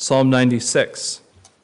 Psalm 96.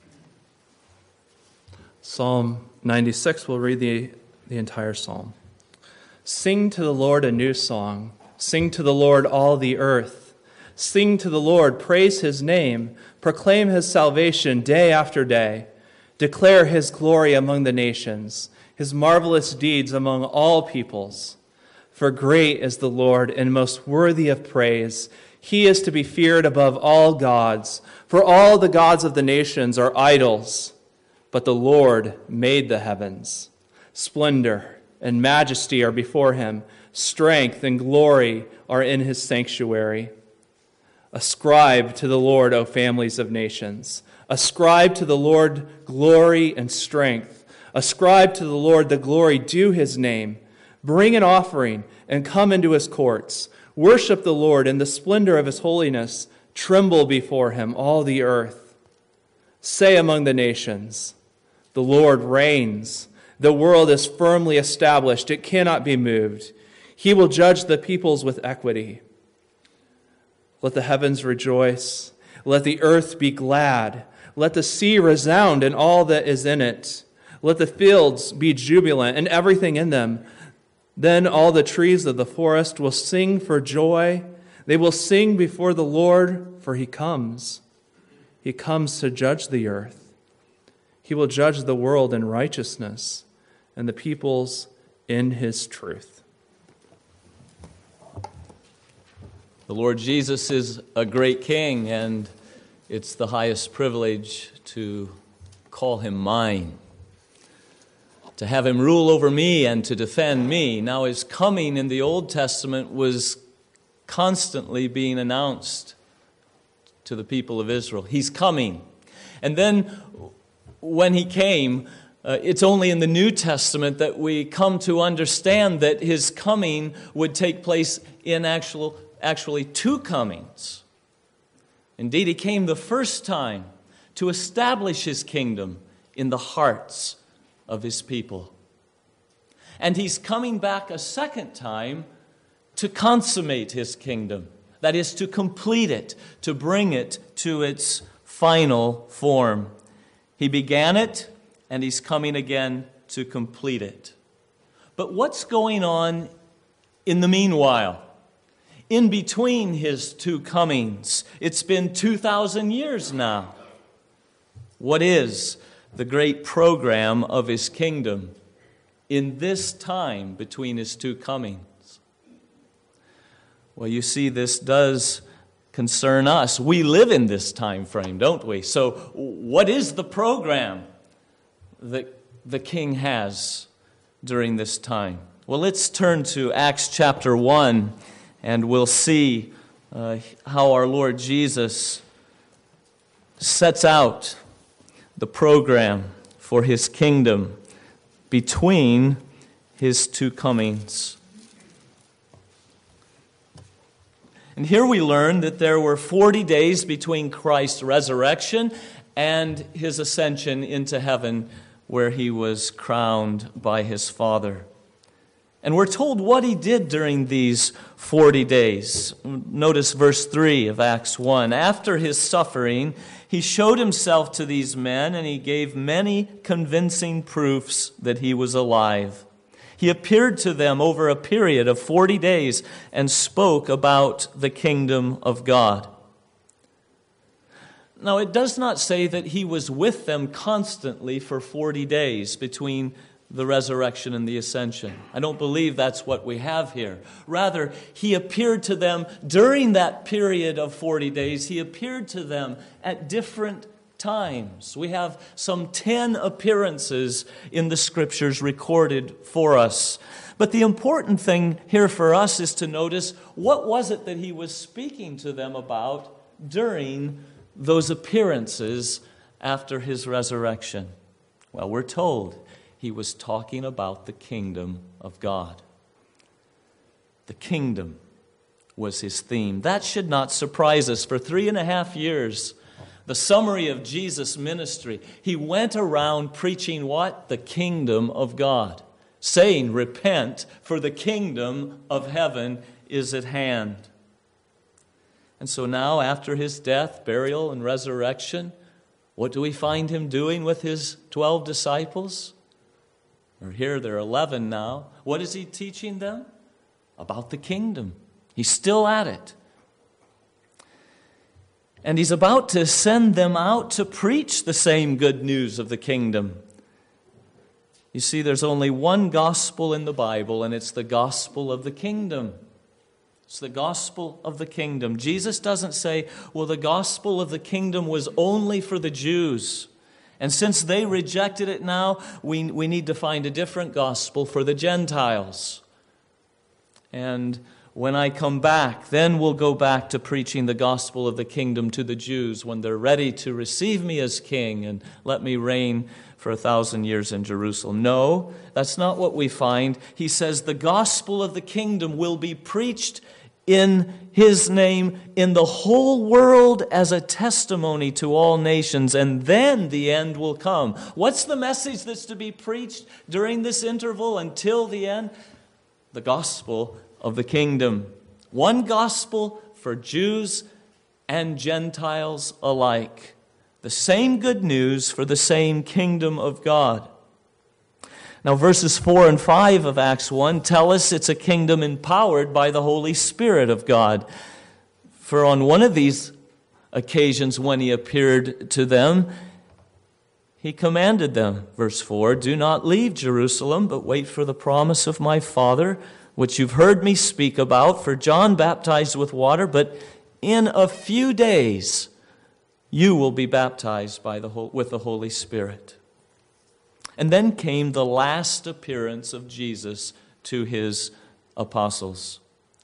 Psalm 96, we'll read the entire psalm. Sing to the Lord a new song. Sing to the Lord all the earth. Sing to the Lord, praise his name. Proclaim his salvation day after day. Declare his glory among the nations, his marvelous deeds among all peoples. For great is the Lord and most worthy of praise. He is to be feared above all gods. For all the gods of the nations are idols, but the Lord made the heavens. Splendor and majesty are before him. Strength and glory are in his sanctuary. Ascribe to the Lord, O families of nations. Ascribe to the Lord glory and strength. Ascribe to the Lord the glory due his name. Bring an offering and come into his courts. Worship the Lord in the splendor of his holiness. Tremble before him, all the earth. Say among the nations, the Lord reigns. The world is firmly established. It cannot be moved. He will judge the peoples with equity. Let the heavens rejoice. Let the earth be glad. Let the sea resound and all that is in it. Let the fields be jubilant and everything in them. Then all the trees of the forest will sing for joy. They will sing before the Lord, for he comes. He comes to judge the earth. He will judge the world in righteousness and the peoples in his truth. The Lord Jesus is a great king, and it's the highest privilege to call him mine, to have him rule over me and to defend me. Now, his coming in the Old Testament was constantly being announced to the people of Israel. He's coming. And then when he came, it's only in the New Testament that we come to understand that his coming would take place in actually two comings. Indeed, he came the first time to establish his kingdom in the hearts of his people. And he's coming back a second time to consummate his kingdom. That is, to complete it, to bring it to its final form. He began it, and he's coming again to complete it. But what's going on in the meanwhile? In between his two comings, it's been 2,000 years now. What is the great program of his kingdom in this time between his two comings? Well, you see, this does concern us. We live in this time frame, don't we? So what is the program that the king has during this time? Well, let's turn to Acts chapter 1, and we'll see how our Lord Jesus sets out the program for his kingdom between his two comings. And here we learn that there were 40 days between Christ's resurrection and his ascension into heaven, where he was crowned by his Father. And we're told what he did during these 40 days. Notice verse 3 of Acts 1. After his suffering, he showed himself to these men, and he gave many convincing proofs that he was alive. He appeared to them over a period of 40 days and spoke about the kingdom of God. Now, it does not say that he was with them constantly for 40 days between the resurrection and the ascension. I don't believe that's what we have here. Rather, he appeared to them during that period of 40 days. He appeared to them at different times. We have some 10 appearances in the Scriptures recorded for us. But the important thing here for us is to notice what was it that he was speaking to them about during those appearances after his resurrection. Well, we're told he was talking about the kingdom of God. The kingdom was his theme. That should not surprise us. For 3.5 years, the summary of Jesus' ministry, he went around preaching what? The kingdom of God, saying, repent, for the kingdom of heaven is at hand. And so now, after his death, burial, and resurrection, what do we find him doing with his 12 disciples? Or here, there are 11 now. What is he teaching them? About the kingdom. He's still at it. And he's about to send them out to preach the same good news of the kingdom. You see, there's only one gospel in the Bible, and it's the gospel of the kingdom. It's the gospel of the kingdom. Jesus doesn't say, well, the gospel of the kingdom was only for the Jews. And since they rejected it now, we need to find a different gospel for the Gentiles. And when I come back, then we'll go back to preaching the gospel of the kingdom to the Jews when they're ready to receive me as king and let me reign for 1,000 years in Jerusalem. No, that's not what we find. He says the gospel of the kingdom will be preached in his name in the whole world as a testimony to all nations, and then the end will come. What's the message that's to be preached during this interval until the end? The gospel of the kingdom. One gospel for Jews and Gentiles alike. The same good news for the same kingdom of God. Now, verses 4 and 5 of Acts 1 tell us it's a kingdom empowered by the Holy Spirit of God. For on one of these occasions when he appeared to them, he commanded them, verse 4, "Do not leave Jerusalem, but wait for the promise of my Father, which you've heard me speak about. For John baptized with water, but in a few days you will be baptized with the Holy Spirit." And then came the last appearance of Jesus to his apostles.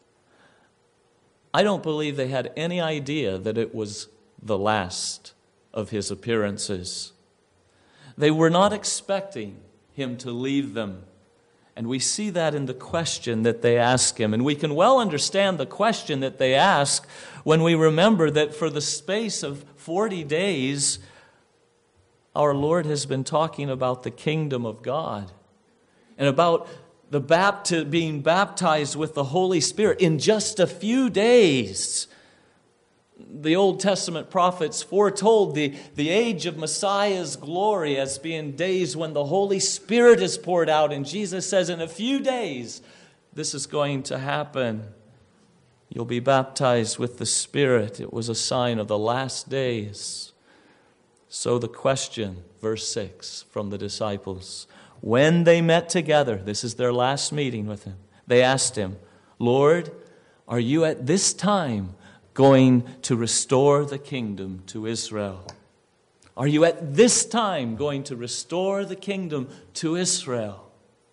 I don't believe they had any idea that it was the last of his appearances. They were not expecting him to leave them. And we see that in the question that they ask him. And we can well understand the question that they ask when we remember that for the space of 40 days, our Lord has been talking about the kingdom of God and about being baptized with the Holy Spirit in just a few days. The Old Testament prophets foretold the age of Messiah's glory as being days when the Holy Spirit is poured out. And Jesus says, in a few days, this is going to happen. You'll be baptized with the Spirit. It was a sign of the last days. So the question, verse 6, from the disciples, when they met together, this is their last meeting with him, they asked him, "Lord, are you at this time going to restore the kingdom to Israel?" Are you at this time going to restore the kingdom to Israel?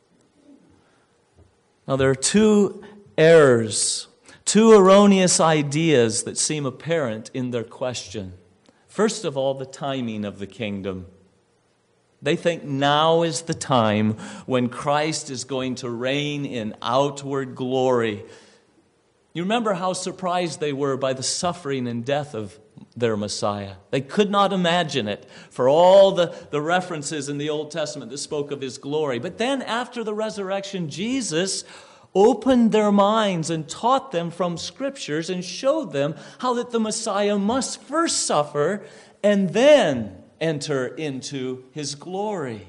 Now there are two errors, two erroneous ideas that seem apparent in their question. First of all, the timing of the kingdom. They think now is the time when Christ is going to reign in outward glory. You remember how surprised they were by the suffering and death of their Messiah. They could not imagine it for all the references in the Old Testament that spoke of his glory. But then after the resurrection, Jesus opened their minds and taught them from Scriptures and showed them how that the Messiah must first suffer and then enter into his glory.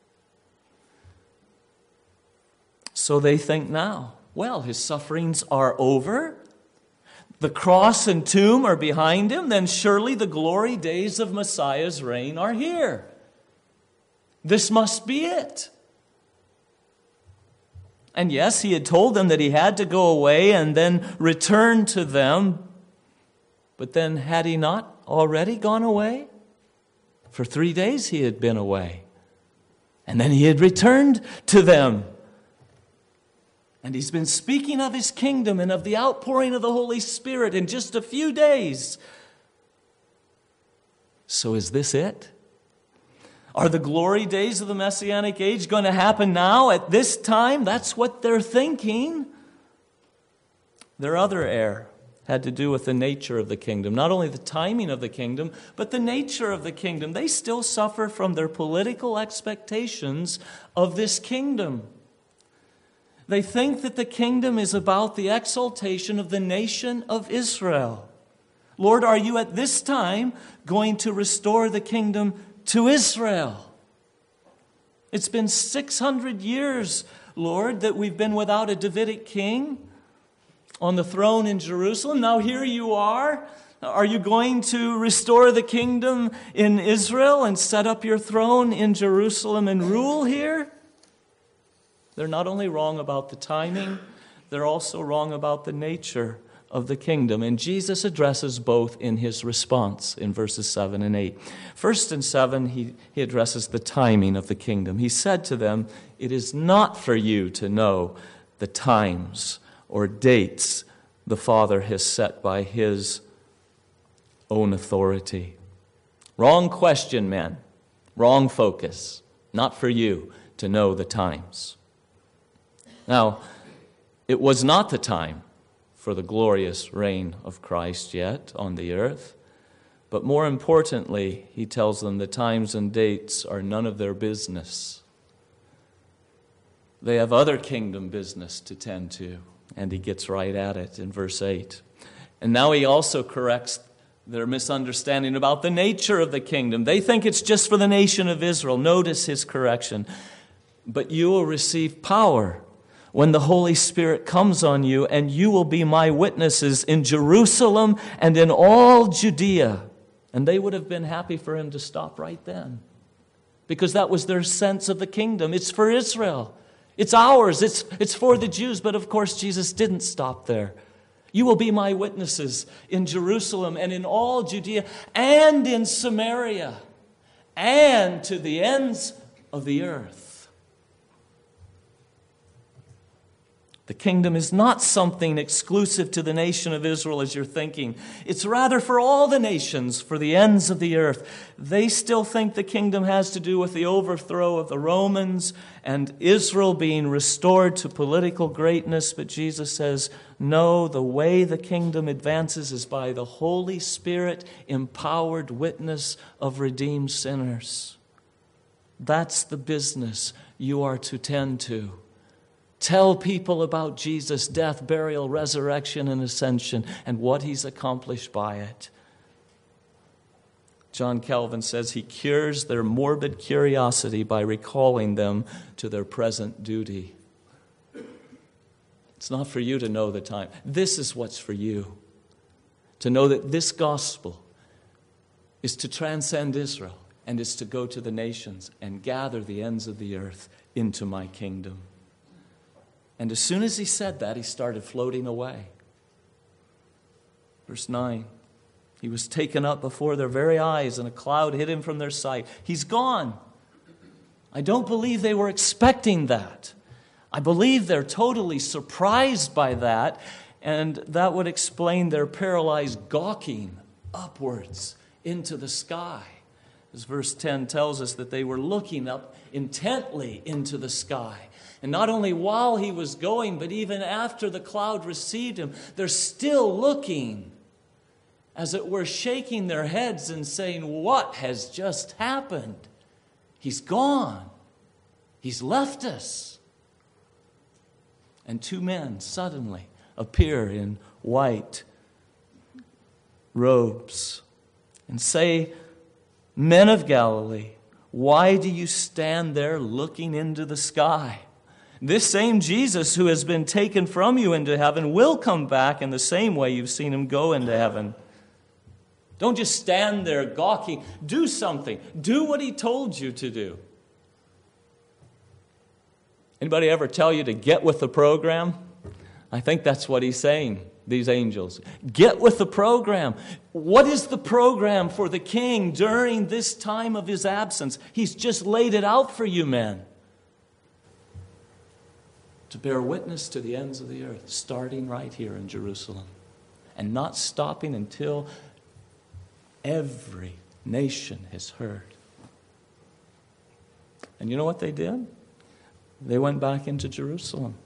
So they think now, well, his sufferings are over. The cross and tomb are behind him. Then surely the glory days of Messiah's reign are here. This must be it. And yes, he had told them that he had to go away and then return to them. But then had he not already gone away? For 3 days he had been away. And then he had returned to them. And he's been speaking of his kingdom and of the outpouring of the Holy Spirit in just a few days. So is this it? Are the glory days of the Messianic age going to happen now at this time? That's what they're thinking. Their other error had to do with the nature of the kingdom. Not only the timing of the kingdom, but the nature of the kingdom. They still suffer from their political expectations of this kingdom. They think that the kingdom is about the exaltation of the nation of Israel. Lord, are you at this time going to restore the kingdom to Israel? It's been 600 years, Lord, that we've been without a Davidic king on the throne in Jerusalem. Now here you are. Are you going to restore the kingdom in Israel and set up your throne in Jerusalem and rule here? They're not only wrong about the timing, they're also wrong about the nature of the kingdom. And Jesus addresses both in his response in verses 7 and 8. First in 7, he addresses the timing of the kingdom. He said to them, "It is not for you to know the times or dates the Father has set by his own authority." Wrong question, men. Wrong focus. Not for you to know the times. Now, it was not the time for the glorious reign of Christ yet on the earth. But more importantly, he tells them the times and dates are none of their business. They have other kingdom business to tend to. And he gets right at it in verse 8. And now he also corrects their misunderstanding about the nature of the kingdom. They think it's just for the nation of Israel. Notice his correction. But you will receive power when the Holy Spirit comes on you, and you will be my witnesses in Jerusalem and in all Judea. And they would have been happy for him to stop right then, because that was their sense of the kingdom. It's for Israel. It's ours. It's for the Jews. But of course, Jesus didn't stop there. You will be my witnesses in Jerusalem and in all Judea and in Samaria and to the ends of the earth. The kingdom is not something exclusive to the nation of Israel as you're thinking. It's rather for all the nations, for the ends of the earth. They still think the kingdom has to do with the overthrow of the Romans and Israel being restored to political greatness. But Jesus says, no, the way the kingdom advances is by the Holy Spirit empowered witness of redeemed sinners. That's the business you are to tend to. Tell people about Jesus' death, burial, resurrection, and ascension, and what he's accomplished by it. John Calvin says he cures their morbid curiosity by recalling them to their present duty. It's not for you to know the time. This is what's for you. To know that this gospel is to transcend Israel and is to go to the nations and gather the ends of the earth into my kingdom. And as soon as he said that, he started floating away. Verse 9, he was taken up before their very eyes, and a cloud hid him from their sight. He's gone. I don't believe they were expecting that. I believe they're totally surprised by that, and that would explain their paralyzed gawking upwards into the sky. As verse 10 tells us that they were looking up intently into the sky. And not only while he was going, but even after the cloud received him, they're still looking, as it were, shaking their heads and saying, what has just happened? He's gone. He's left us. And two men suddenly appear in white robes and say, Men of Galilee, why do you stand there looking into the sky? This same Jesus who has been taken from you into heaven will come back in the same way you've seen him go into heaven. Don't just stand there gawking. Do something. Do what he told you to do. Anybody ever tell you to get with the program? I think that's what he's saying, these angels. Get with the program. What is the program for the king during this time of his absence? He's just laid it out for you, men. To bear witness to the ends of the earth, starting right here in Jerusalem, and not stopping until every nation has heard. And you know what they did? They went back into Jerusalem.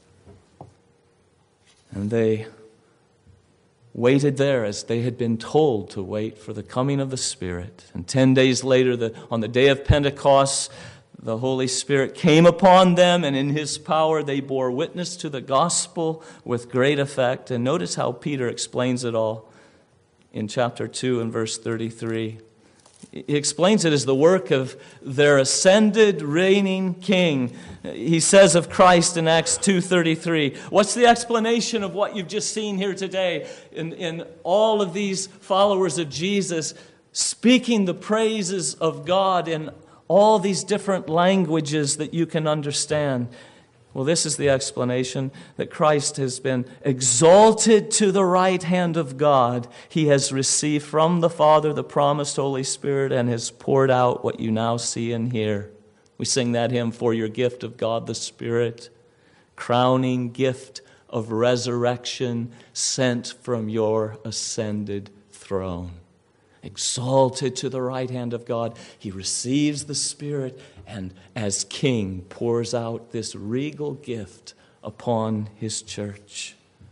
And they waited there as they had been told to wait for the coming of the Spirit. And 10 days later, on the day of Pentecost, the Holy Spirit came upon them, and in his power they bore witness to the gospel with great effect. And notice how Peter explains it all. in chapter 2 and verse 33. He explains it as the work of their ascended, reigning king. He says of Christ in Acts 2:33. What's the explanation of what you've just seen here today in all of these followers of Jesus speaking the praises of God in all these different languages that you can understand? Well, this is the explanation, that Christ has been exalted to the right hand of God. He has received from the Father the promised Holy Spirit and has poured out what you now see and hear. We sing that hymn, "For your gift of God the Spirit, crowning gift of resurrection sent from your ascended throne." Exalted to the right hand of God, he receives the Spirit and as king pours out this regal gift upon his church.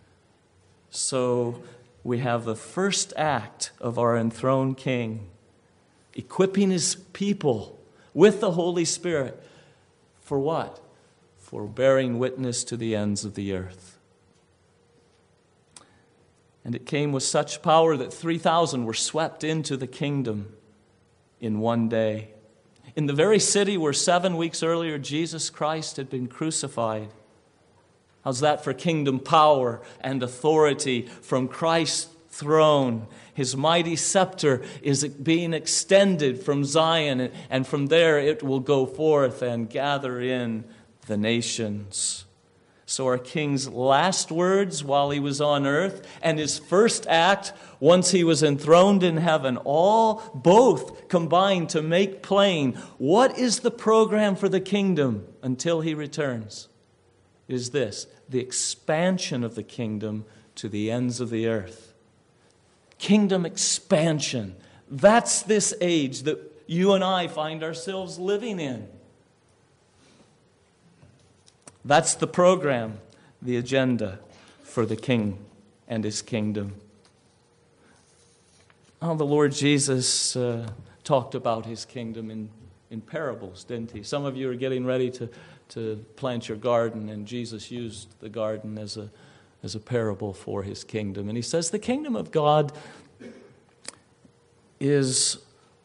So we have the first act of our enthroned king, equipping his people with the Holy Spirit. For what? For bearing witness to the ends of the earth. And it came with such power that 3,000 were swept into the kingdom in one day. In the very city where 7 weeks earlier Jesus Christ had been crucified. How's that for kingdom power and authority from Christ's throne? His mighty scepter is being extended from Zion, and from there it will go forth and gather in the nations. So our king's last words while he was on earth and his first act once he was enthroned in heaven, both combined to make plain what is the program for the kingdom until he returns. Is this: the expansion of the kingdom to the ends of the earth. Kingdom expansion. That's this age that you and I find ourselves living in. That's the program, the agenda for the king and his kingdom. Oh, the Lord Jesus talked about his kingdom in parables, didn't he? Some of you are getting ready to plant your garden, and Jesus used the garden as a parable for his kingdom. And he says the kingdom of God is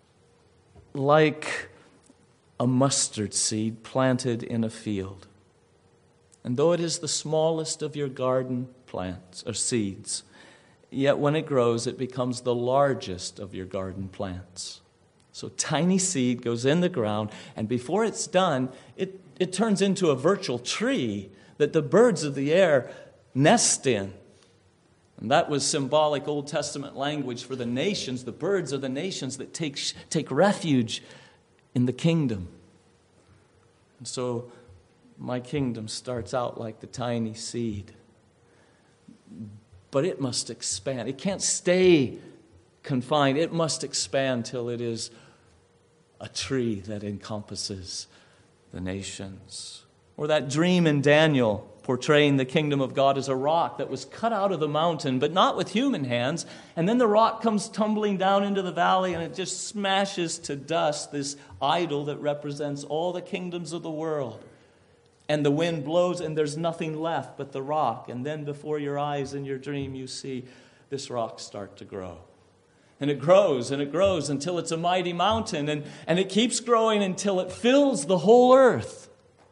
like a mustard seed planted in a field. And though it is the smallest of your garden plants or seeds, yet when it grows, it becomes the largest of your garden plants. So tiny seed goes in the ground, and before it's done, it turns into a virtual tree that the birds of the air nest in. And that was symbolic Old Testament language for the nations. The birds are the nations that take refuge in the kingdom. And so my kingdom starts out like the tiny seed. But it must expand. It can't stay confined. It must expand till it is a tree that encompasses the nations. Or that dream in Daniel portraying the kingdom of God as a rock that was cut out of the mountain, but not with human hands. And then the rock comes tumbling down into the valley, and it just smashes to dust this idol that represents all the kingdoms of the world. And the wind blows, and there's nothing left but the rock. And then before your eyes in your dream, you see this rock start to grow. And it grows until it's a mighty mountain. And it keeps growing until it fills the whole earth.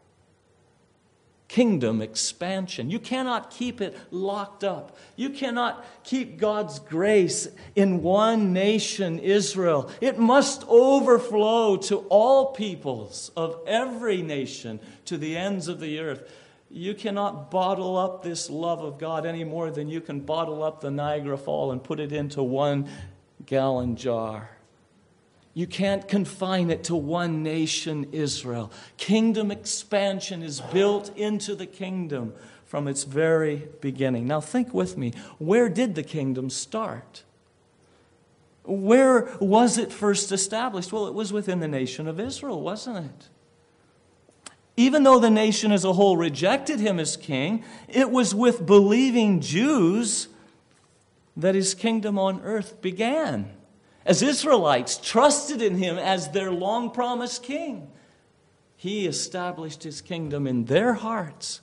Kingdom expansion. You cannot keep it locked up. You cannot keep God's grace in one nation, Israel. It must overflow to all peoples of every nation, to the ends of the earth. You cannot bottle up this love of God any more than you can bottle up the Niagara Fall and put it into 1-gallon jar. You can't confine it to one nation, Israel. Kingdom expansion is built into the kingdom from its very beginning. Now think with me, where did the kingdom start? Where was it first established? Well, it was within the nation of Israel, wasn't it? Even though the nation as a whole rejected him as king, it was with believing Jews that his kingdom on earth began. As Israelites trusted in him as their long-promised king, he established his kingdom in their hearts.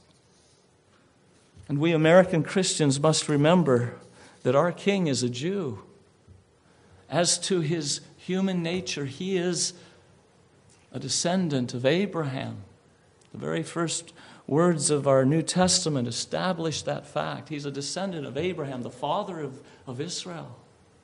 And we American Christians must remember that our king is a Jew. as to his human nature, he is a descendant of Abraham. The very first words of our New Testament establish that fact. He's a descendant of Abraham, the father of Israel.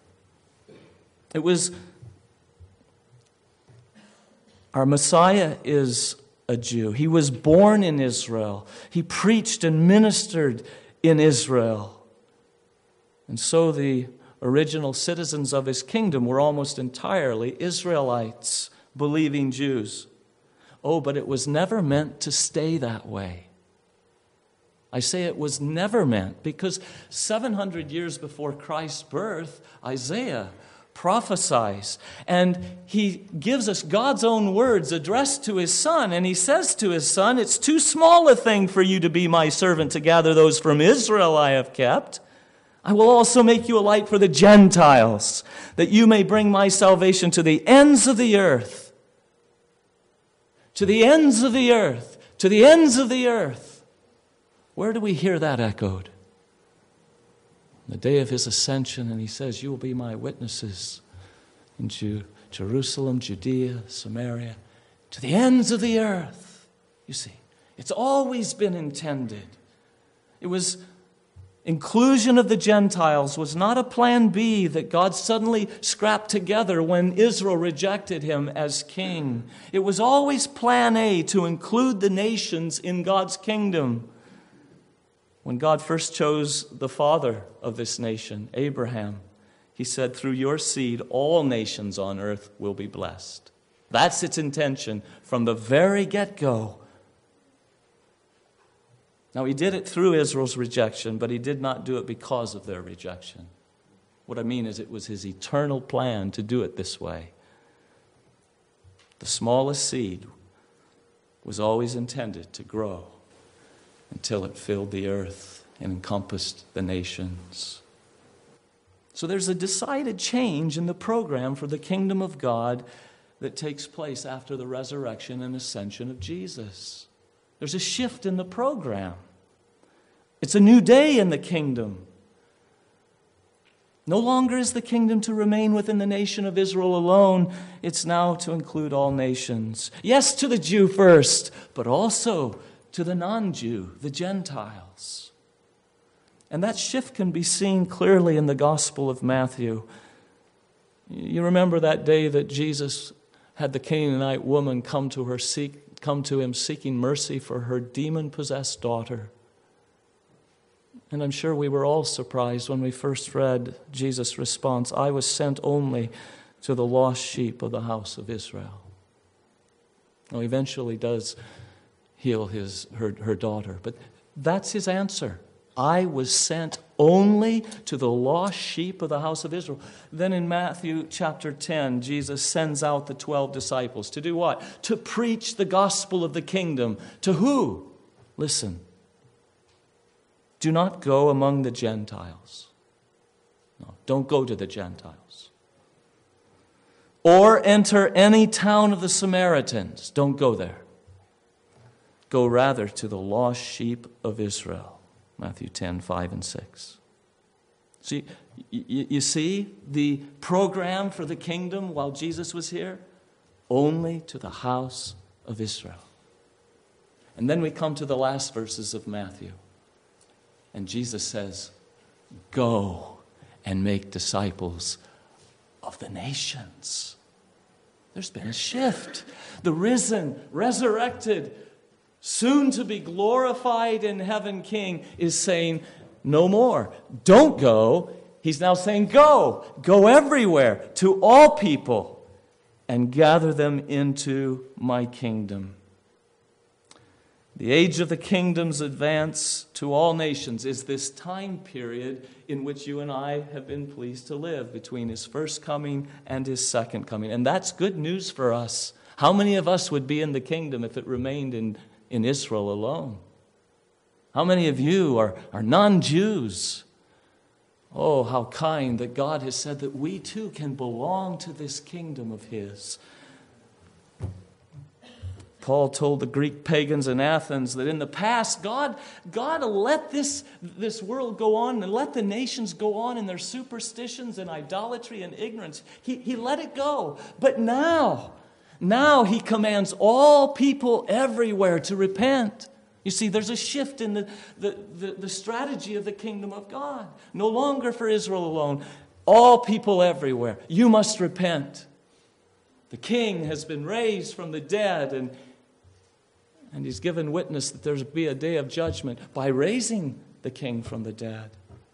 Our Messiah is a Jew. He was born in Israel. He preached and ministered in Israel. And so the original citizens of his kingdom were almost entirely Israelites, believing Jews. Oh, but it was never meant to stay that way. I say it was never meant because 700 years before Christ's birth, Isaiah prophesies, and he gives us God's own words addressed to his son, and he says to his son, "It's too small a thing for you to be my servant to gather those from Israel I have kept. I will also make you a light for the Gentiles, that you may bring my salvation to the ends of the earth." To the ends of the earth. To the ends of the earth. Where do we hear that echoed? The day of his ascension, and he says, "You will be my witnesses in Jerusalem, Judea, Samaria, to the ends of the earth." You see, it's always been intended. It was inclusion of the Gentiles was not a plan B that God suddenly scrapped together when Israel rejected him as king. It was always plan A, to include the nations in God's kingdom. When God first chose the father of this nation, Abraham, he said, "Through your seed, all nations on earth will be blessed." That's its intention from the very get-go. Now, he did it through Israel's rejection, but he did not do it because of their rejection. What I mean is it was his eternal plan to do it this way. The smallest seed was always intended to grow until it filled the earth and encompassed the nations. So there's a decided change in the program for the kingdom of God that takes place after the resurrection and ascension of Jesus. There's a shift in the program. It's a new day in the kingdom. No longer is the kingdom to remain within the nation of Israel alone. It's now to include all nations. Yes, to the Jew first, but also to the non-Jew, the Gentiles. And that shift can be seen clearly in the Gospel of Matthew. You remember that day that Jesus had the Canaanite woman come to him seeking mercy for her demon-possessed daughter. And I'm sure we were all surprised when we first read Jesus' response, "I was sent only to the lost sheep of the house of Israel." Now, he eventually does heal her daughter, but that's his answer. I was sent only to the lost sheep of the house of Israel. Then in Matthew chapter 10, Jesus sends out the 12 disciples to do what? To preach the gospel of the kingdom. To who? Listen. Do not go among the Gentiles. No, don't go to the Gentiles. Or enter any town of the Samaritans. Don't go there. Go rather to the lost sheep of Israel. Matthew 10, 5 and 6. See, you see the program for the kingdom while Jesus was here? Only to the house of Israel. And then we come to the last verses of Matthew. And Jesus says, "Go and make disciples of the nations." There's been a shift. The risen, resurrected, soon to be glorified in heaven King is saying, no more. Don't go. He's now saying, go. Go everywhere to all people and gather them into my kingdom. The age of the kingdom's advance to all nations is this time period in which you and I have been pleased to live between his first coming and his second coming. And that's good news for us. How many of us would be in the kingdom if it remained in Israel alone? How many of you are non-Jews? Oh, how kind that God has said that we too can belong to this kingdom of his. Paul told the Greek pagans in Athens that in the past, God let this world go on and let the nations go on in their superstitions and idolatry and ignorance. He let it go. But now he commands all people everywhere to repent. You see, there's a shift in the strategy of the kingdom of God. No longer for Israel alone. All people everywhere. You must repent. The king has been raised from the dead, and he's given witness that there'll be a day of judgment by raising the king from the dead.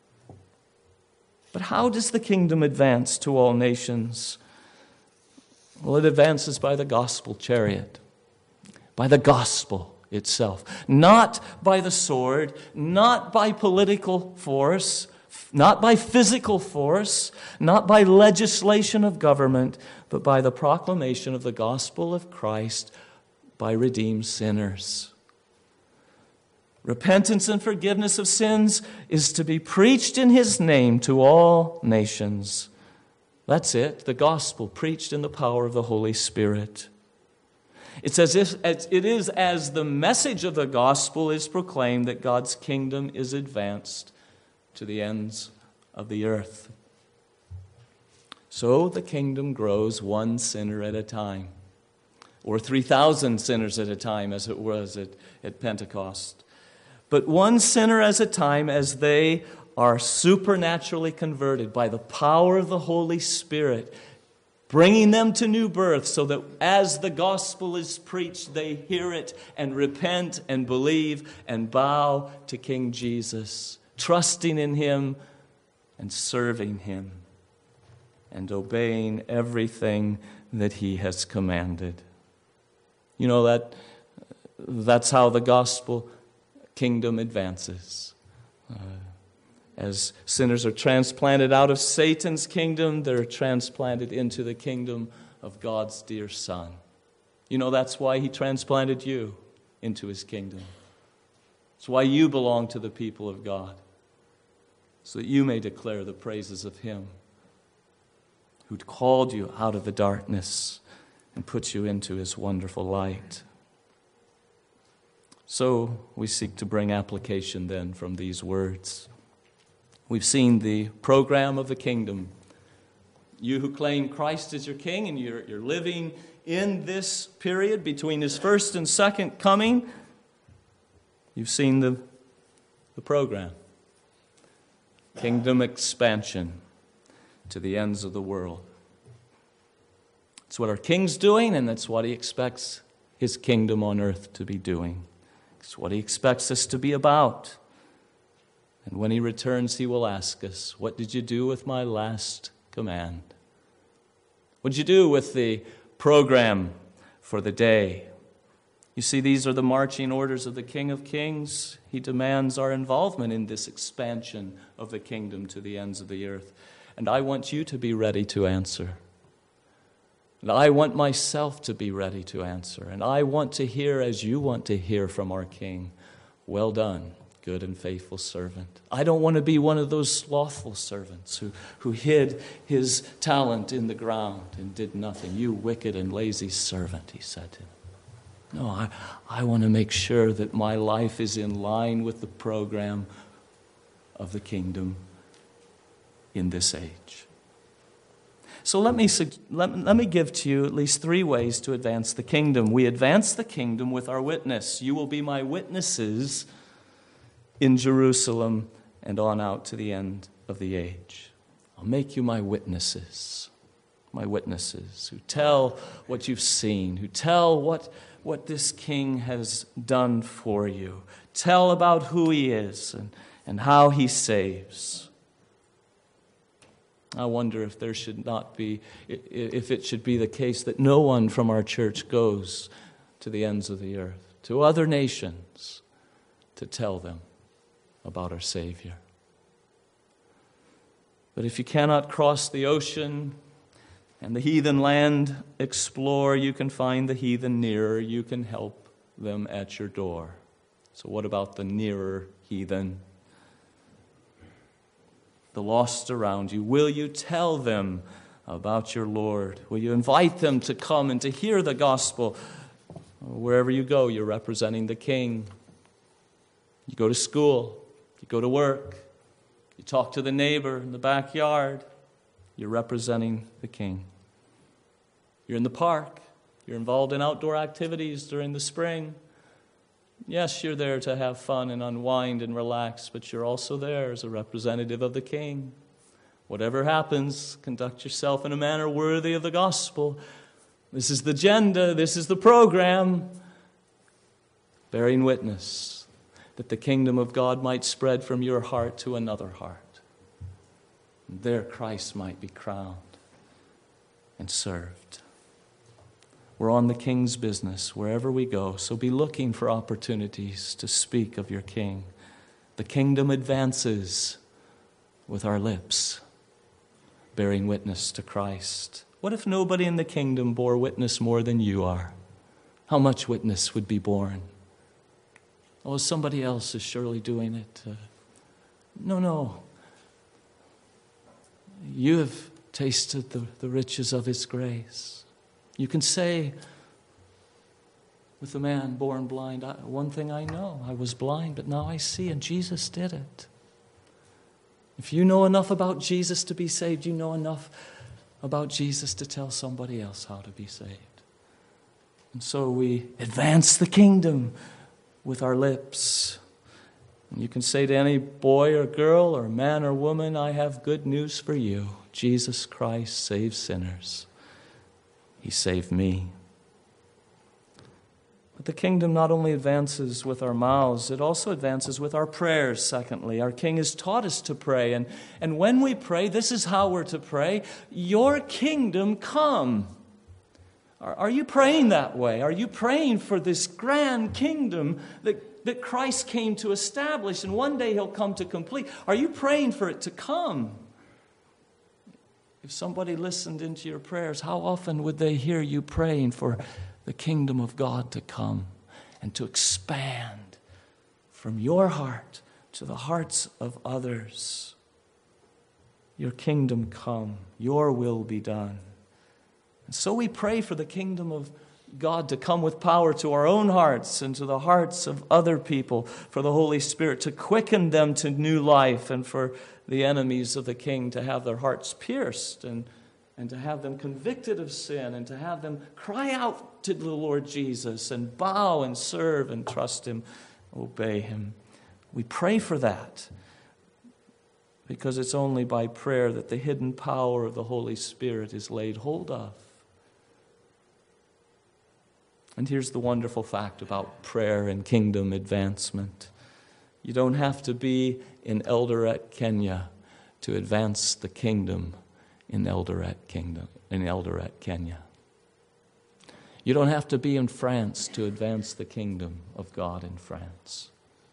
But how does the kingdom advance to all nations? Well, it advances by the gospel chariot, by the gospel itself, not by the sword, not by political force, not by physical force, not by legislation of government, but by the proclamation of the gospel of Christ by redeemed sinners. Repentance and forgiveness of sins is to be preached in His name to all nations. That's it, the gospel preached in the power of the Holy Spirit. It's as if it is as the message of the gospel is proclaimed that God's kingdom is advanced to the ends of the earth. So the kingdom grows one sinner at a time, or 3,000 sinners at a time as it was at Pentecost. But one sinner at a time as they are supernaturally converted by the power of the Holy Spirit, bringing them to new birth so that as the gospel is preached, they hear it and repent and believe and bow to King Jesus, trusting in Him and serving Him and obeying everything that He has commanded. You know, that's how the gospel kingdom advances. As sinners are transplanted out of Satan's kingdom, they're transplanted into the kingdom of God's dear Son. You know, that's why He transplanted you into His kingdom. It's why you belong to the people of God, so that you may declare the praises of Him who called you out of the darkness and put you into His wonderful light. So we seek to bring application then from these words. We've seen the program of the kingdom. You who claim Christ as your king and you're living in this period between His first and second coming, you've seen the program. Kingdom expansion to the ends of the world. It's what our King's doing, and that's what He expects His kingdom on earth to be doing. It's what He expects us to be about. And when He returns, He will ask us, what did you do with my last command? What did you do with the program for the day? You see, these are the marching orders of the King of Kings. He demands our involvement in this expansion of the kingdom to the ends of the earth. And I want you to be ready to answer. And I want myself to be ready to answer. And I want to hear as you want to hear from our King. Well done, good and faithful servant. I don't want to be one of those slothful servants who hid his talent in the ground and did nothing. You wicked and lazy servant, He said to him. No, I want to make sure that my life is in line with the program of the kingdom in this age. So let me give to you at least 3 ways to advance the kingdom. We advance the kingdom with our witness. You will be my witnesses in Jerusalem and on out to the end of the age. I'll make you my witnesses who tell what you've seen, who tell what this King has done for you. Tell about who He is and how He saves. I wonder if there should not be, if it should be the case that no one from our church goes to the ends of the earth, to other nations, to tell them about our Savior. But if you cannot cross the ocean and the heathen land explore, you can find the heathen nearer. You can help them at your door. So what about the nearer heathen? The lost around you. Will you tell them about your Lord? Will you invite them to come and to hear the gospel Wherever you go, you're representing the King. You go to school, you go to work, you talk to the neighbor in the backyard, you're representing the King. You're in the park, you're involved in outdoor activities during the spring. Yes, you're there to have fun and unwind and relax, but you're also there as a representative of the King. Whatever happens, conduct yourself in a manner worthy of the gospel. This is the agenda, this is the program. Bearing witness that the kingdom of God might spread from your heart to another heart. And there Christ might be crowned and served. We're on the King's business wherever we go, so be looking for opportunities to speak of your King. The kingdom advances with our lips, bearing witness to Christ. What if nobody in the kingdom bore witness more than you are? How much witness would be borne? Oh, somebody else is surely doing it. No. You have tasted the riches of His grace. You can say with the man born blind, one thing I know, I was blind, but now I see, and Jesus did it. If you know enough about Jesus to be saved, you know enough about Jesus to tell somebody else how to be saved. And so we advance the kingdom with our lips. And you can say to any boy or girl or man or woman, I have good news for you. Jesus Christ saves sinners. He saved me. But the kingdom not only advances with our mouths, it also advances with our prayers, secondly. Our King has taught us to pray. And when we pray, this is how we're to pray. Your kingdom come. Are you praying that way? Are you praying for this grand kingdom that Christ came to establish and one day He'll come to complete? Are you praying for it to come? If somebody listened into your prayers, how often would they hear you praying for the kingdom of God to come and to expand from your heart to the hearts of others? Your kingdom come, your will be done. And so we pray for the kingdom of God to come with power to our own hearts and to the hearts of other people, for the Holy Spirit to quicken them to new life, and for the enemies of the King to have their hearts pierced and to have them convicted of sin and to have them cry out to the Lord Jesus and bow and serve and trust Him, obey Him. We pray for that because it's only by prayer that the hidden power of the Holy Spirit is laid hold of. And here's the wonderful fact about prayer and kingdom advancement. You don't have to be in Eldoret, Kenya to advance the kingdom in Eldoret, Kenya. You don't have to be in France to advance the kingdom of God in France.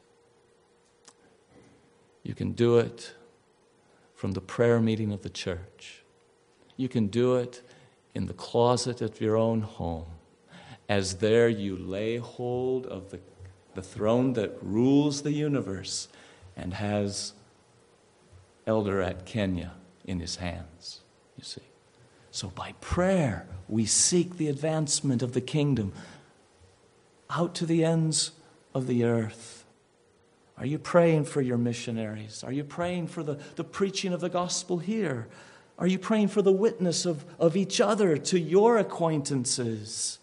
You can do it from the prayer meeting of the church. You can do it in the closet of your own home, as there you lay hold of the throne that rules the universe and has Eldoret, Kenya in His hands, you see. So by prayer, we seek the advancement of the kingdom out to the ends of the earth. Are you praying for your missionaries? Are you praying for the preaching of the gospel here? Are you praying for the witness of each other to your acquaintances?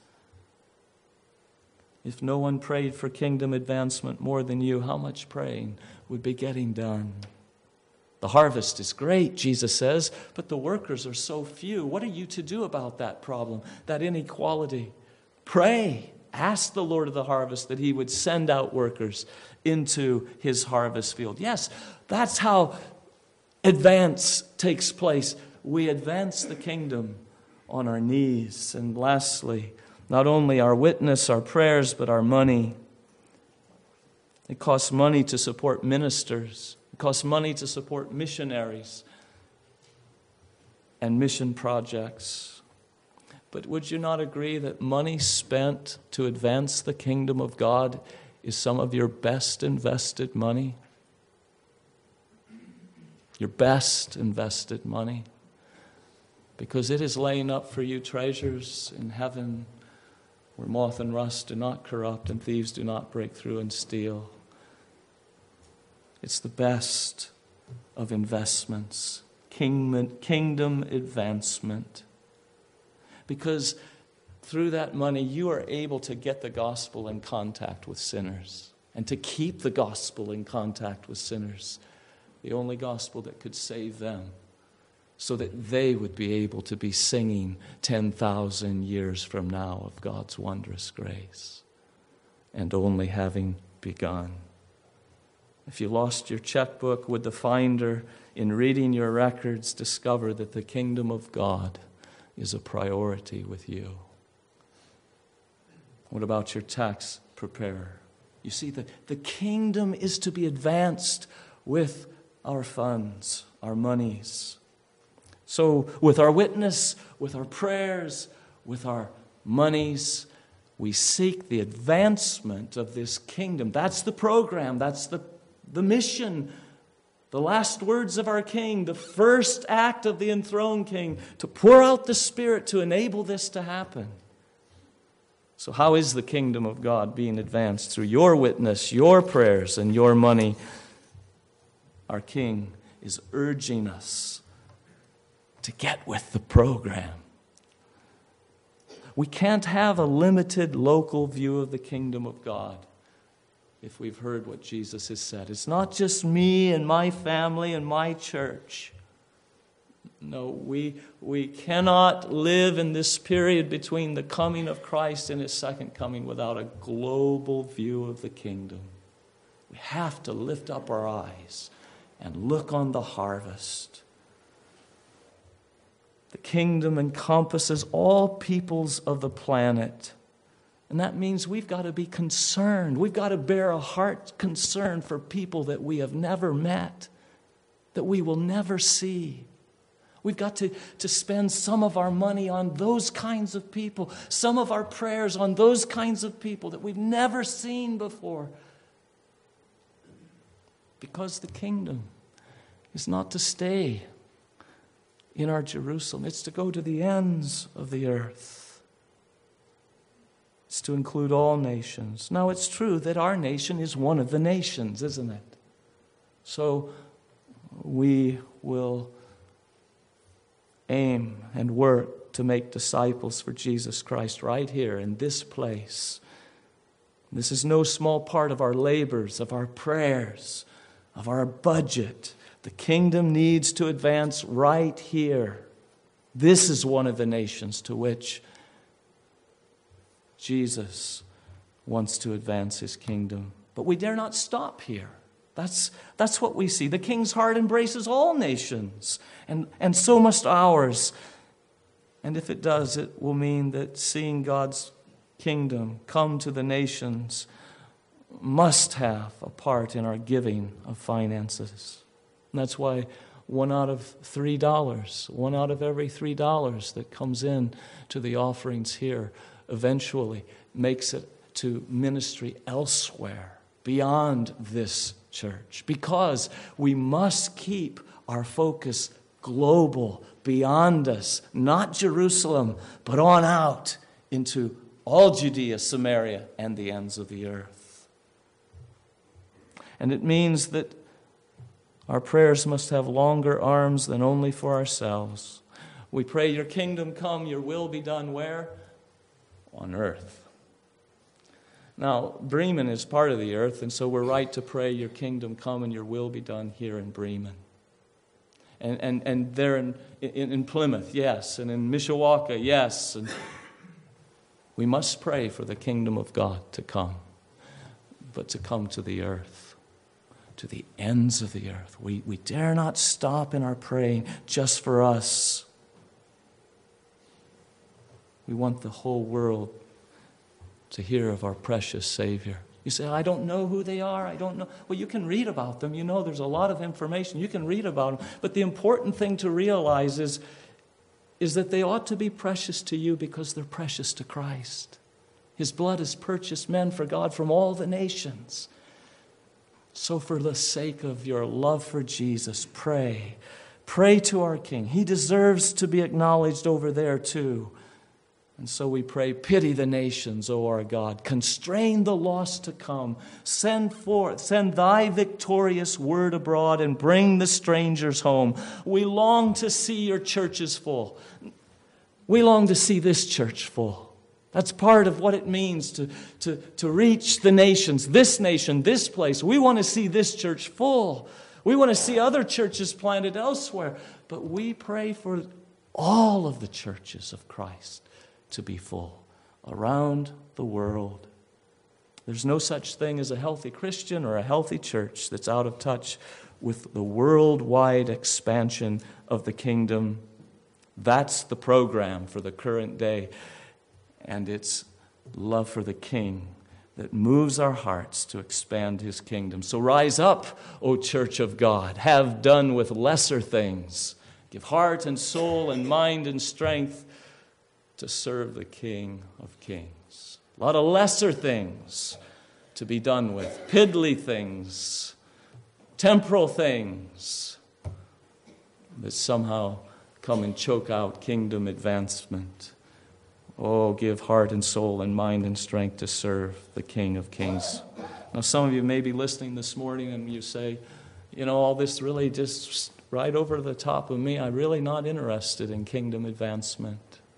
If no one prayed for kingdom advancement more than you, how much praying would be getting done? The harvest is great, Jesus says, but the workers are so few. What are you to do about that problem, that inequality? Pray. Ask the Lord of the harvest that He would send out workers into His harvest field. Yes, that's how advance takes place. We advance the kingdom on our knees. And lastly, not only our witness, our prayers, but our money. It costs money to support ministers. It costs money to support missionaries and mission projects. But would you not agree that money spent to advance the kingdom of God is some of your best invested money? Your best invested money. Because it is laying up for you treasures in heaven where moth and rust do not corrupt and thieves do not break through and steal. It's the best of investments, kingdom advancement. Because through that money, you are able to get the gospel in contact with sinners and to keep the gospel in contact with sinners, the only gospel that could save them, so that they would be able to be singing 10,000 years from now of God's wondrous grace, and only having begun. If you lost your checkbook, would the finder, in reading your records, discover that the kingdom of God is a priority with you? What about your tax preparer? You see, the kingdom is to be advanced with our funds, our monies. So with our witness, with our prayers, with our monies, we seek the advancement of this kingdom. That's the program. That's the mission. The last words of our King, the first act of the enthroned King, to pour out the Spirit to enable this to happen. So how is the kingdom of God being advanced? Through your witness, your prayers, and your money. Our King is urging us to get with the program. We can't have a limited local view of the kingdom of God if we've heard what Jesus has said. It's not just me and my family and my church. No, we cannot live in this period between the coming of Christ and His second coming without a global view of the kingdom. We have to lift up our eyes and look on the harvest. The kingdom encompasses all peoples of the planet. And that means we've got to be concerned. We've got to bear a heart concern for people that we have never met, that we will never see. We've got to spend some of our money on those kinds of people, some of our prayers on those kinds of people that we've never seen before. Because the kingdom is not to stay in our Jerusalem. It's to go to the ends of the earth. It's to include all nations. Now, it's true that our nation is one of the nations, isn't it? So we will aim and work to make disciples for Jesus Christ right here in this place. This is no small part of our labors, of our prayers, of our budget. The kingdom needs to advance right here. This is one of the nations to which Jesus wants to advance His kingdom. But we dare not stop here. That's what we see. The King's heart embraces all nations, and so must ours. And if it does, it will mean that seeing God's kingdom come to the nations must have a part in our giving of finances. And that's why one out of every $3 that comes in to the offerings here eventually makes it to ministry elsewhere beyond this church. Because we must keep our focus global, beyond us, not Jerusalem, but on out into all Judea, Samaria, and the ends of the earth. And it means that our prayers must have longer arms than only for ourselves. We pray, your kingdom come, your will be done where? On earth. Now, Bremen is part of the earth, and so we're right to pray, your kingdom come and your will be done here in Bremen. And there in Plymouth, yes, and in Mishawaka, yes. And we must pray for the kingdom of God to come, but to come to the earth, to the ends of the earth. We dare not stop in our praying just for us. We want the whole world to hear of our precious Savior. You say, I don't know who they are. I don't know. Well, you can read about them. You know there's a lot of information. You can read about them. But the important thing to realize is that they ought to be precious to you because they're precious to Christ. His blood has purchased men for God from all the nations. So for the sake of your love for Jesus, pray. Pray to our King. He deserves to be acknowledged over there too. And so we pray, pity the nations, O our God. Constrain the lost to come. Send thy victorious word abroad and bring the strangers home. We long to see your churches full. We long to see this church full. That's part of what it means to reach the nations, this nation, this place. We want to see this church full. We want to see other churches planted elsewhere. But we pray for all of the churches of Christ to be full around the world. There's no such thing as a healthy Christian or a healthy church that's out of touch with the worldwide expansion of the kingdom. That's the program for the current day. And it's love for the King that moves our hearts to expand his kingdom. So rise up, O church of God. Have done with lesser things. Give heart and soul and mind and strength to serve the King of Kings. A lot of lesser things to be done with. Piddly things. Temporal things that somehow come and choke out kingdom advancement. Oh, give heart and soul and mind and strength to serve the King of Kings. Now, some of you may be listening this morning and you say, all this really just right over the top of me. I'm really not interested in kingdom advancement.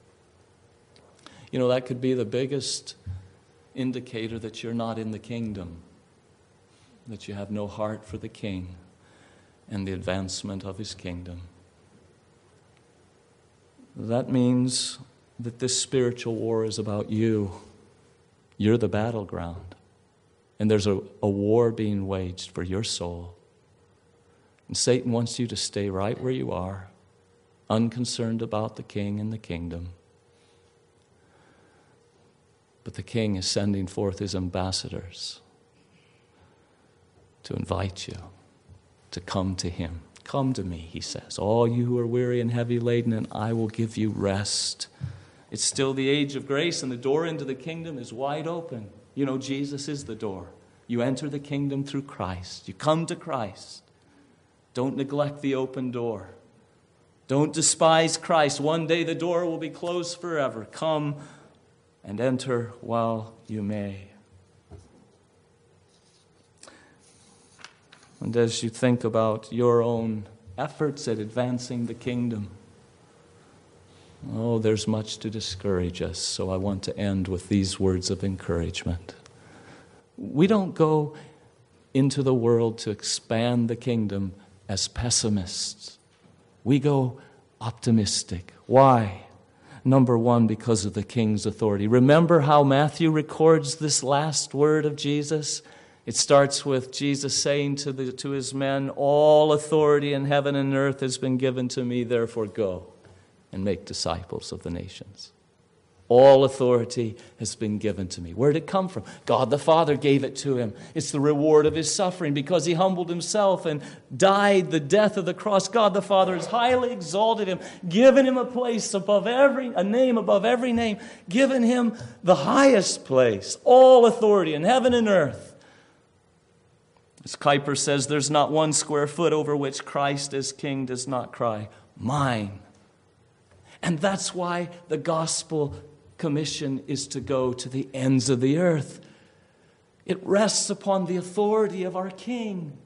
That could be the biggest indicator that you're not in the kingdom, that you have no heart for the King and the advancement of his kingdom. That means that this spiritual war is about you. You're the battleground. And there's a war being waged for your soul. And Satan wants you to stay right where you are, unconcerned about the King and the kingdom. But the King is sending forth his ambassadors to invite you to come to him. Come to me, he says, all you who are weary and heavy laden, and I will give you rest. It's still the age of grace, and the door into the kingdom is wide open. Jesus is the door. You enter the kingdom through Christ. You come to Christ. Don't neglect the open door. Don't despise Christ. One day the door will be closed forever. Come and enter while you may. And as you think about your own efforts at advancing the kingdom, there's much to discourage us. So I want to end with these words of encouragement. We don't go into the world to expand the kingdom as pessimists. We go optimistic. Why? Number one, because of the King's authority. Remember how Matthew records this last word of Jesus? It starts with Jesus saying to his men, all authority in heaven and earth has been given to me, therefore go and make disciples of the nations. All authority has been given to me. Where did it come from? God the Father gave it to him. It's the reward of his suffering because he humbled himself and died the death of the cross. God the Father has highly exalted him, given him a place above a name above every name, given him the highest place, all authority in heaven and earth. As Kuyper says, there's not one square foot over which Christ as King does not cry, mine. And that's why the gospel commission is to go to the ends of the earth. It rests upon the authority of our King.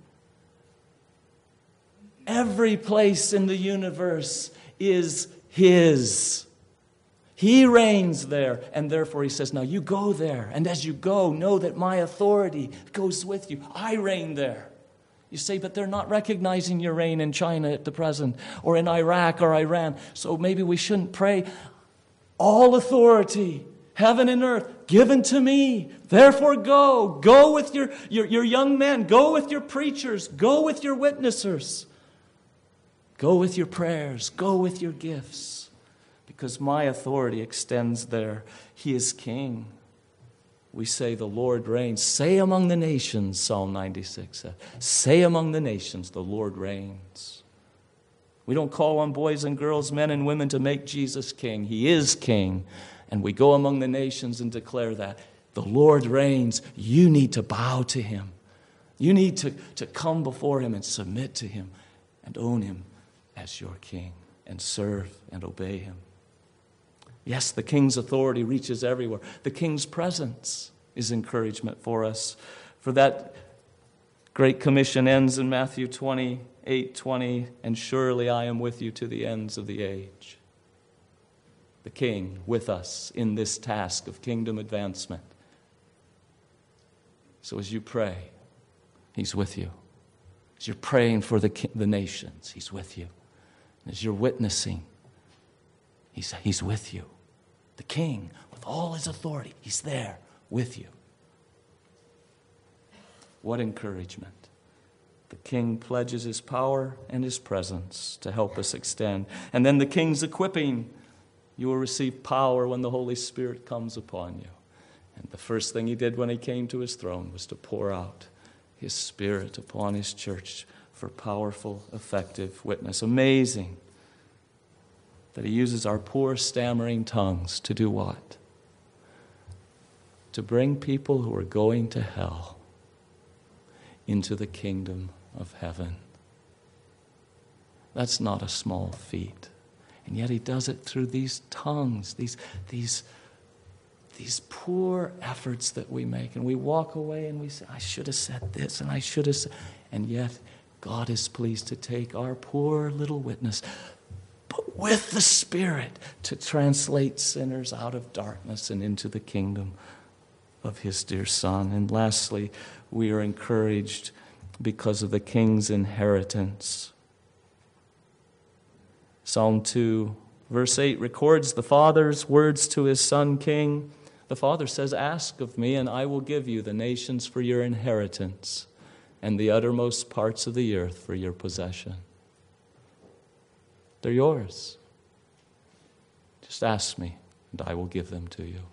Every place in the universe is his. He reigns there, and therefore he says, now you go there, and as you go, know that my authority goes with you. I reign there. You say, but they're not recognizing your reign in China at the present, or in Iraq or Iran, so maybe we shouldn't pray. All authority, heaven and earth, given to me. Therefore go. Go with your young men. Go with your preachers. Go with your witnessers. Go with your prayers. Go with your gifts. Because my authority extends there. He is King. We say the Lord reigns. Say among the nations, Psalm 96 says. Say among the nations, the Lord reigns. We don't call on boys and girls, men and women to make Jesus king. He is king. And we go among the nations and declare that. The Lord reigns. You need to bow to him. You need to come before him and submit to him and own him as your king and serve and obey him. Yes, the King's authority reaches everywhere. The King's presence is encouragement for us. For that Great Commission ends in Matthew 28:20, and surely I am with you to the ends of the age. The King with us in this task of kingdom advancement. So as you pray, He's with you. As you're praying for the nations, He's with you. And as you're witnessing, He's with you. The King, with all His authority, He's there with you. What encouragement. The King pledges His power and His presence to help us extend. And then the King's equipping. You will receive power when the Holy Spirit comes upon you. And the first thing He did when He came to His throne was to pour out His Spirit upon His church for powerful, effective witness. Amazing that He uses our poor, stammering tongues to do what? To bring people who are going to hell into the kingdom of heaven. That's not a small feat. And yet He does it through these tongues, these poor efforts that we make. And we walk away and we say, I should have said this and I should have said. And yet God is pleased to take our poor little witness, but with the Spirit, to translate sinners out of darkness and into the kingdom of His dear Son. And lastly, we are encouraged because of the King's inheritance. Psalm 2, verse 8 records the Father's words to His Son King. The Father says, ask of me, and I will give you the nations for your inheritance, and the uttermost parts of the earth for your possession. They're yours. Just ask me, and I will give them to you.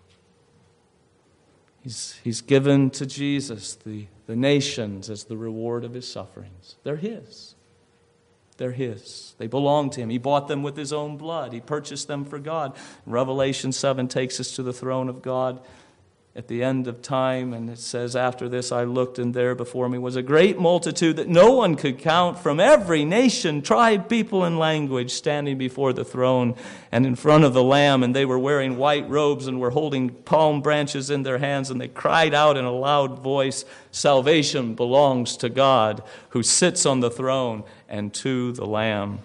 He's given to Jesus the nations as the reward of His sufferings. They're His. They're His. They belong to Him. He bought them with His own blood. He purchased them for God. Revelation 7 takes us to the throne of God at the end of time, and it says, after this I looked, and there before me was a great multitude that no one could count, from every nation, tribe, people, and language, standing before the throne and in front of the Lamb. And they were wearing white robes and were holding palm branches in their hands, and they cried out in a loud voice, salvation belongs to God, who sits on the throne, and to the Lamb.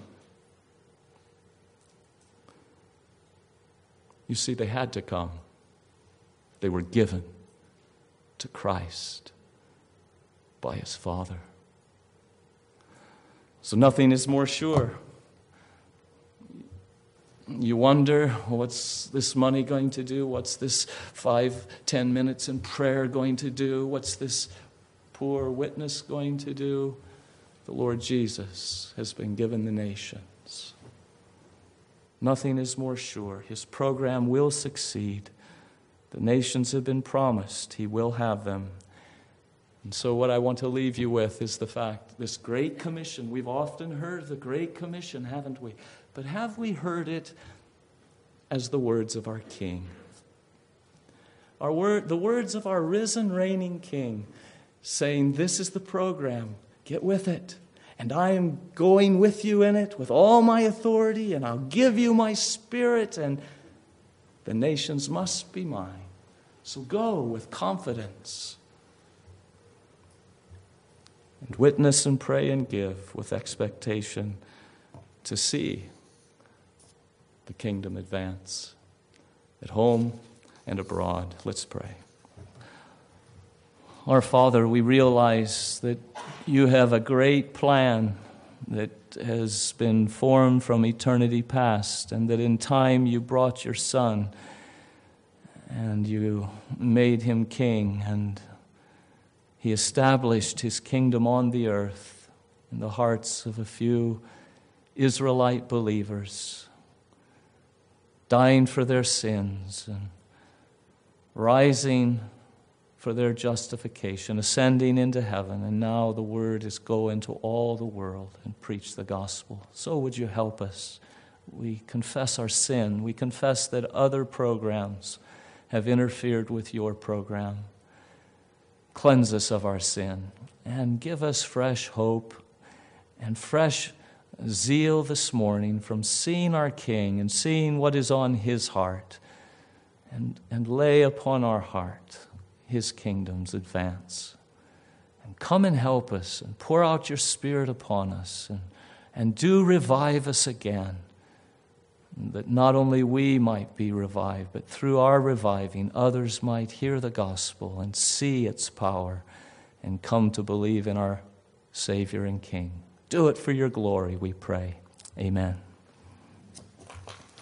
You see, they had to come. They were given to Christ by His Father. So nothing is more sure. You wonder, what's this money going to do? What's this 5-10 minutes in prayer going to do? What's this poor witness going to do? The Lord Jesus has been given the nations. Nothing is more sure. His program will succeed. The nations have been promised. He will have them. And so what I want to leave you with is the fact, this Great Commission, we've often heard the Great Commission, haven't we? But have we heard it as the words of our King? The words of our risen, reigning King, saying, this is the program, get with it. And I am going with you in it with all my authority, and I'll give you my Spirit, and the nations must be mine. So go with confidence and witness and pray and give with expectation to see the kingdom advance at home and abroad. Let's pray. Our Father, we realize that you have a great plan that has been formed from eternity past, and that in time you brought your Son and you made Him King, and He established His kingdom on the earth in the hearts of a few Israelite believers, dying for their sins and rising for their justification, ascending into heaven, and now the word is go into all the world and preach the gospel. So would you help us? We confess our sin. We confess that other programs have interfered with your program. Cleanse us of our sin and give us fresh hope and fresh zeal this morning from seeing our King and seeing what is on his heart, and lay upon our heart his kingdom's advance. And come and help us and pour out your Spirit upon us and do revive us again, that not only we might be revived, but through our reviving, others might hear the gospel and see its power and come to believe in our Savior and King. Do it for your glory, we pray. Amen.